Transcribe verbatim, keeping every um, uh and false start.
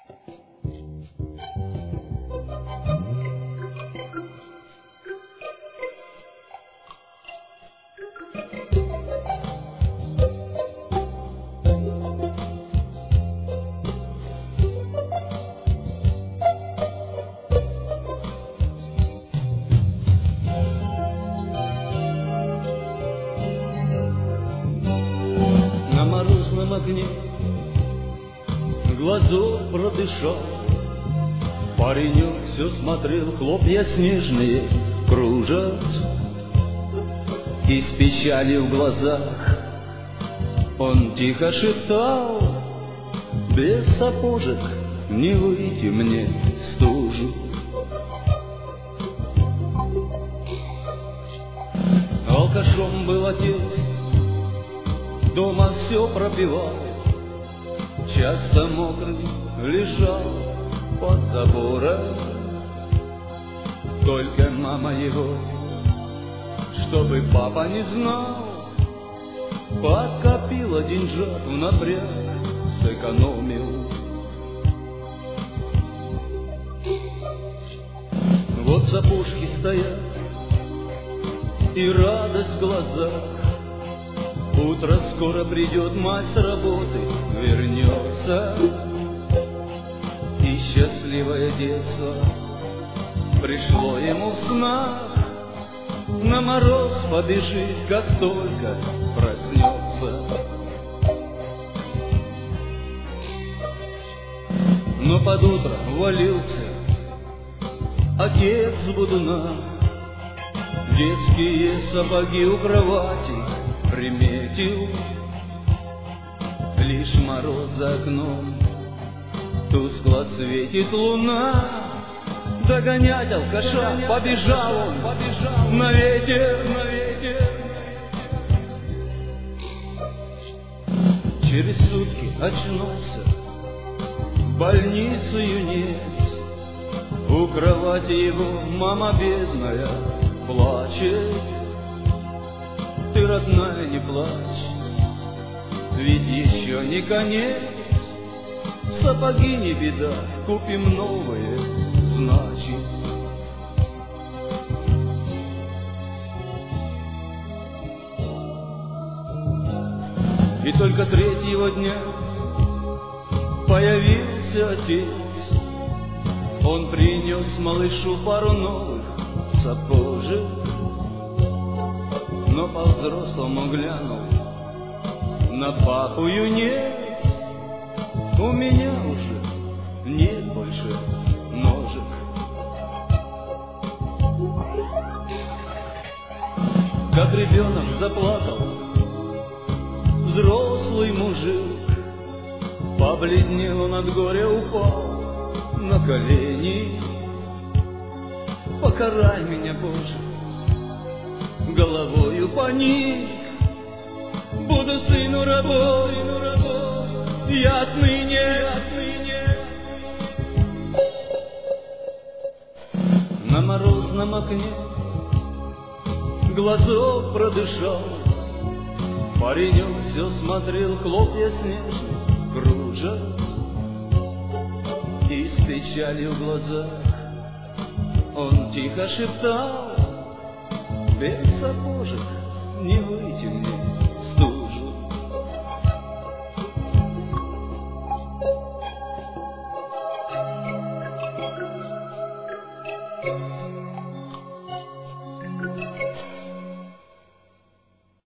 На морозном огне глазок продышал, паренек все смотрел, хлопья снежные кружат, и с печалью в глазах он тихо шептал: без сапожек не выйти мне в стужу. Алкашом был отец, дома все пропивал, часто мокрый лежал под забором. Только мама его, чтобы папа не знал, подкопила деньжат в напряг, сэкономил. Вот сапожки стоят и радость в глазах. Утро скоро придет, мать с работы вернется, и счастливое детство пришло ему в снах. На мороз побежит, как только проснется. Но под утро ввалился отец с будуна, детские сапоги у кровати приметил. Лишь мороз за окном, тускло светит луна. Догонять алкаша побежал он, побежал на ветер, на ветер. Через сутки очнулся в больнице юнец. У кровати его мама бедная плачет. Ты, родная, не плачь, ведь еще не конец. Сапоги не беда, купим новые, значит. И только третьего дня появился отец. Он принес малышу пару новых сапожек, но по-взрослому глянул на папу юнец. У меня уже нет больше ножек. Как ребенок заплакал взрослый мужик, побледнел он от горя, упал на колени. Покарай меня, Боже, головою поник. Буду сыну рабом, сыну рабом, я отныне, отныне. На морозном окне глазок продышал, паренек все смотрел, хлопья снежные кружат, и с печалью в глазах он тихо шептал: без сапожек не выйти мне в стужу.